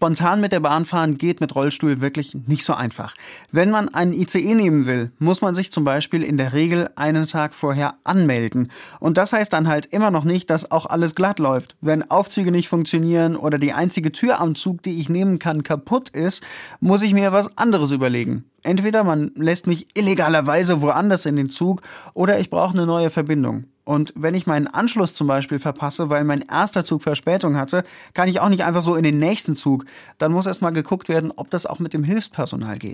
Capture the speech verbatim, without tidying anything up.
Spontan mit der Bahn fahren geht mit Rollstuhl wirklich nicht so einfach. Wenn man einen I C E nehmen will, muss man sich zum Beispiel in der Regel einen Tag vorher anmelden. Und das heißt dann halt immer noch nicht, dass auch alles glatt läuft. Wenn Aufzüge nicht funktionieren oder die einzige Tür am Zug, die ich nehmen kann, kaputt ist, muss ich mir was anderes überlegen. Entweder man lässt mich illegalerweise woanders in den Zug oder ich brauche eine neue Verbindung. Und wenn ich meinen Anschluss zum Beispiel verpasse, weil mein erster Zug Verspätung hatte, kann ich auch nicht einfach so in den nächsten Zug. Dann muss erst mal geguckt werden, ob das auch mit dem Hilfspersonal geht.